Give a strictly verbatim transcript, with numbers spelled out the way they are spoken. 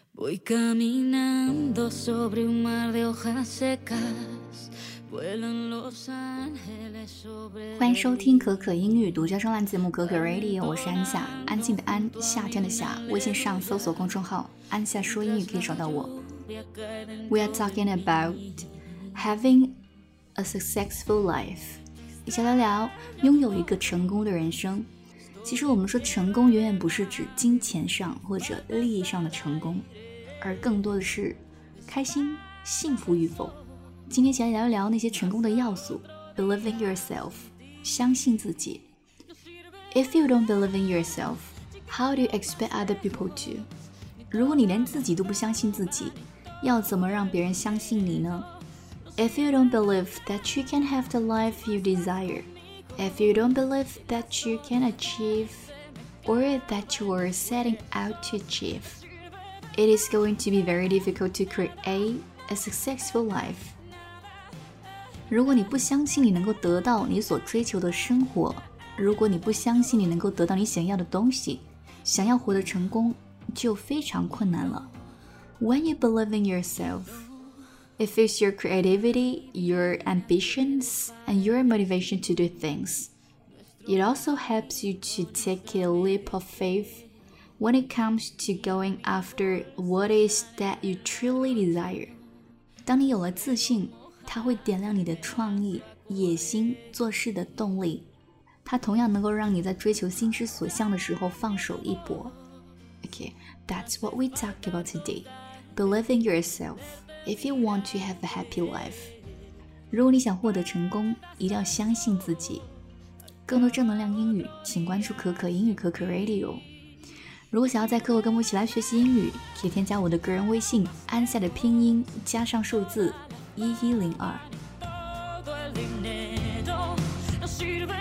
Voy caminando sobre un mar de hojas secas， 欢迎收听可可英语独家专栏节目可可 Radio， 我是安夏，安静的安，夏天的夏。微信上搜索公众号安夏说英语可以找到我。We are talking about having a successful life， 一起聊聊拥有一个成功的人生。其实我们说成功远远不是指金钱上或者利益上的成功，而更多的是开心幸福与否。今天一起来聊一聊那些成功的要素。 Believe in yourself， 相信自己。 If you don't believe in yourself, how do you expect other people to？ 如果你连自己都不相信自己，要怎么让别人相信你呢？ If you don't believe that you can have the life you desire, if you don't believe that you can achieve or that you are setting out to achieve, it is going to be very difficult to create a successful life。如果你不相信你能够得到你所追求的生活，如果你不相信你能够得到你想要的东西，想要活得成功就非常困难了。 When you believe in yourself, it fuels your creativity, your ambitions, and your motivation to do things. It also helps you to take a leap of faith when it comes to going after what is that you truly desire. 当你有了自信，它会点亮你的创意、野心、做事的动力。它同样能够让你在追求心之所向的时候放手一搏。Okay, that's what we talked about today. Believe in yourself if you want to have a happy life. 如果你想获得成功，一定要相信自己。更多正能量英语，请关注可可英语可可 Radio。如果想要在课后跟我一起来学习英语，可以添加我的个人微信安夏的拼音加上数字一一零二。